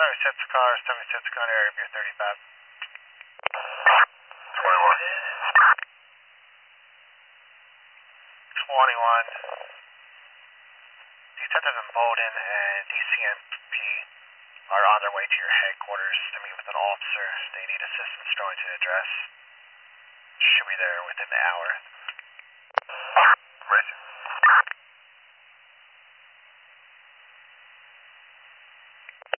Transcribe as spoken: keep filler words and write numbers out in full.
seventy-six car, seventy-six car, area of your thirty-five. twenty-one. twenty-one. Detectives in Bolden and D C M P are on their way to your headquarters to meet with an officer. They need assistance going to the address. Should be there within an hour.